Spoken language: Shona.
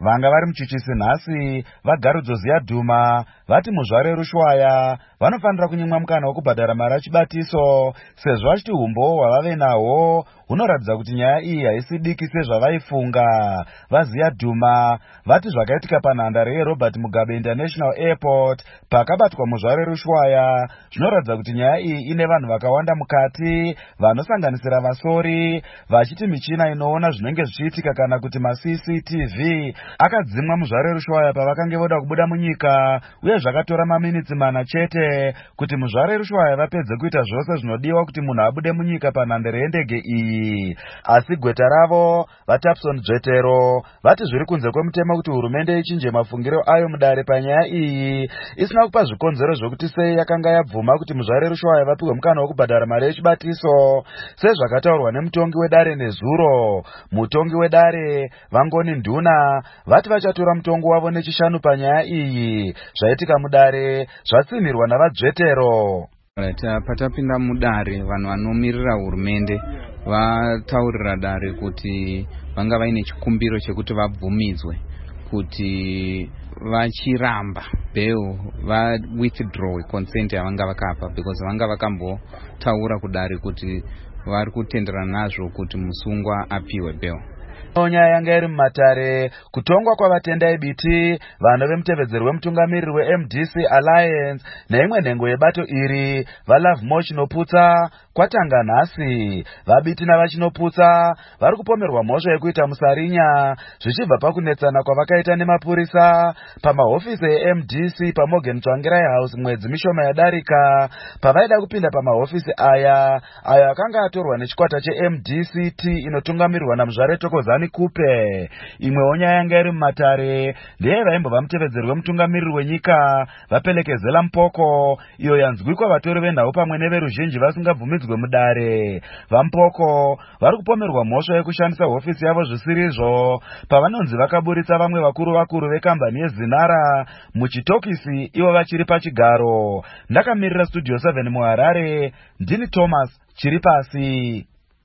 Vanga vari muchichisi nhasi vaGarudzo Ziyadhuma vati muzvare Rushwaya vanofanira kunyimwa mukana wokubhadhara mari yachibatiso sezvo vachiti umbowo hwavave nahwo hunoratidza kuti nyaya iyi haisi diki sezvavaifunga. VaZiyadhuma vati zvakaitika panhandare yeRobert Mugabe International Airport pakabatwa muzvare Rushwaya zvinoratidza kuti nyaya iyi ine vanhu vakawanda mukati vanosanganisira vasori, vachiti michina inoona zvinenge zvichiitika kana kuti maCCTV akadzimwa muzvare Rushwaya pavakange voda kubuda munyika, uye zvakatora maminitsi mana chete kuti muzvare Rushwaya vapedze kuita zvose zvinodiwa kuti munhu abude munyika panhandare yendege iyi. Asi gweta ravo vaTapson Dzvetero vati zviri kunze kwemutemo kuti hurumende ichinje mafungiro ayo mudare panyaya iyi, isina kupa zvikonzero zvokuti sei yakanga yabvuma kuti muzvare Rushwaya vapiwe mukana wokubhadhara mari yechibatiso sezvakataurwa nemutongi wedare nezuro. Mutongi wedare Vangoni Nduna vati vachatora mutongo wavo nechishanu panyaya iyi. Zvaitika mudare zvatsimirwa navaDzvetero. Patapinda mudare vanhu vanomirira hurumende vataurira dare kuti vanga vaine chikumbiro chekuti vabvumidzwe kuti vachiramba bail va withdraw consent yavanga vakapa, because vanga vakambotaura kudare kuti vari kutenderana nazvo kuti musungwa apiwe bail. Nyaya yanga iri mumatare kutongwa kwavatendai biti vano vemutevedzeri wemutungamiriri weMDC Alliance neimwe nhengo yebato iri vaLove More Chinoputsa kwatanga nhasi. Vabiti navachinoputsa vari kupomerwa mhosva yekuita musarinya zvichibva pakunetsana kwavakaita nemapurisa pamahofisi eMDC paMorgan Tsvangirai House mwedzi mishoma yadarika pavaida kupinda pamahofisi aya ayo akanga atorwa nechikwata cheMDCT inotungamirirwa namuzvare Thokozani Kupe. Imwewo nyaya yanga iri mumatare ndeye vaimbova mutevedzeri wemutungamiriri wenyika vaPelekezela Mpoko, iyo yanzwikwa vatori venhau pamwe neveruzhinji vasingabvumidzwe mudare. VaMpoko vari kupomerwa mhosva yekushandisa hofisi yavo zvisirizvo pavanonzi vakaburitsa vamwe vakuru vekambani yeZinara muchitokisi ivo vachiri pachigaro. Ndakamirira Studio 7 muHarare, ndini Thomas Chiripasi.